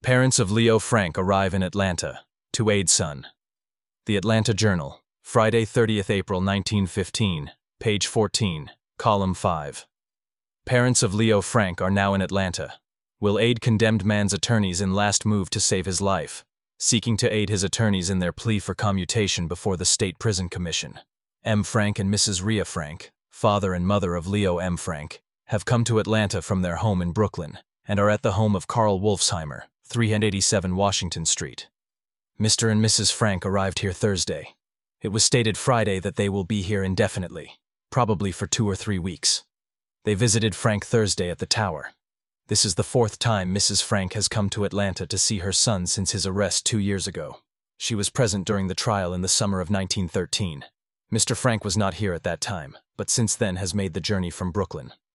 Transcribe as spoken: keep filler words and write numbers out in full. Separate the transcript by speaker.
Speaker 1: Parents of Leo Frank arrive in Atlanta to aid son. The Atlanta Journal, Friday, thirtieth April nineteen fifteen, page fourteen, column five. Parents of Leo Frank are now in Atlanta. Will aid condemned man's attorneys in last move to save his life, seeking to aid his attorneys in their plea for commutation before the State Prison Commission. M. Frank and Missus Rhea Frank, father and mother of Leo M. Frank, have come to Atlanta from their home in Brooklyn and are at the home of Carl Wolfsheimer, three eighty-seven Washington Street. Mister and Missus Frank arrived here Thursday. It was stated Friday that they will be here indefinitely, probably for two or three weeks. They visited Frank Thursday at the Tower. This is the fourth time Missus Frank has come to Atlanta to see her son since his arrest two years ago. She was present during the trial in the summer of nineteen thirteen. Mister Frank was not here at that time, but since then has made the journey from Brooklyn.